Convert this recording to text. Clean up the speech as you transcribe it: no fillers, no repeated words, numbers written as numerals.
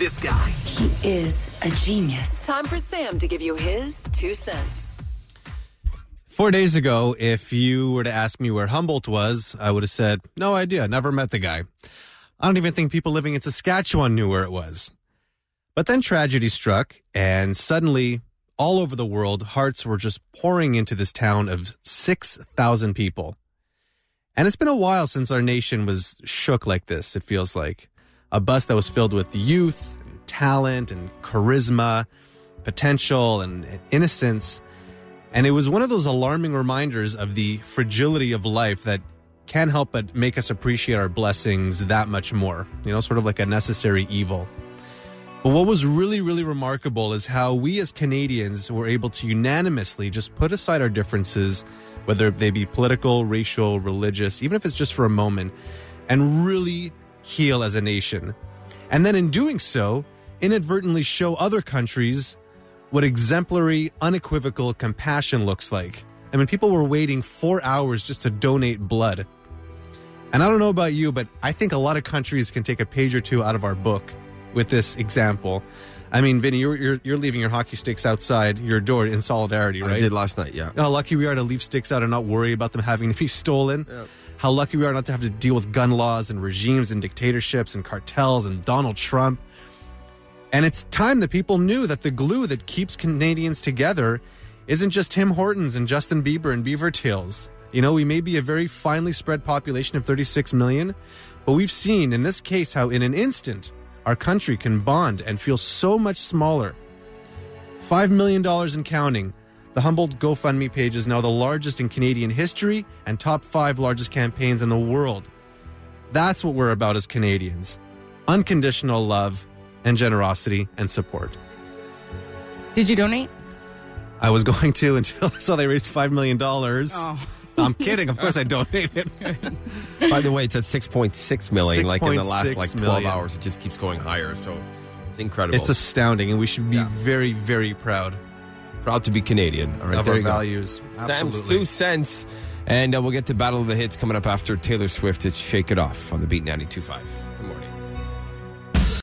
this guy. He is a genius. Time for Sam to give you his 2 cents. 4 days ago, if you were to ask me where Humboldt was, I would have said, no idea, never met the guy. I don't even think people living in Saskatchewan knew where it was. But then tragedy struck, and suddenly, all over the world, hearts were just pouring into this town of 6,000 people. And it's been a while since our nation was shook like this, it feels like. A bus that was filled with youth, and talent, and charisma, potential, and innocence. And it was one of those alarming reminders of the fragility of life that can't help but make us appreciate our blessings that much more. You know, sort of like a necessary evil. But what was really, really remarkable is how we as Canadians were able to unanimously just put aside our differences, whether they be political, racial, religious, even if it's just for a moment, and really heal as a nation. And then in doing so, inadvertently show other countries what exemplary, unequivocal compassion looks like. I mean, people were waiting 4 hours just to donate blood. And I don't know about you, but I think a lot of countries can take a page or two out of our book with this example. I mean, Vinny, you're leaving your hockey sticks outside your door in solidarity, right? I did last night, yeah. How lucky we are to leave sticks out and not worry about them having to be stolen. Yep. How lucky we are not to have to deal with gun laws and regimes and dictatorships and cartels and Donald Trump. And it's time that people knew that the glue that keeps Canadians together isn't just Tim Hortons and Justin Bieber and Beaver Tails. You know, we may be a very finely spread population of 36 million, but we've seen in this case how in an instant our country can bond and feel so much smaller. $5 million and counting. The Humboldt GoFundMe page is now the largest in Canadian history and top 5 largest campaigns in the world. That's what we're about as Canadians. Unconditional love and generosity and support. Did you donate? I was going to until I saw they raised $5 million. Oh. I'm kidding. Of course I donated. By the way, it's at 6.6 million. Like in the last 12 million. hours, it just keeps going higher. So it's incredible. It's astounding, and we should be very, very proud. Proud to be Canadian. All right, of there our you go. values. Sam's 2 cents. And we'll get to Battle of the Hits coming up after Taylor Swift. It's Shake It Off on the Beat 92.5.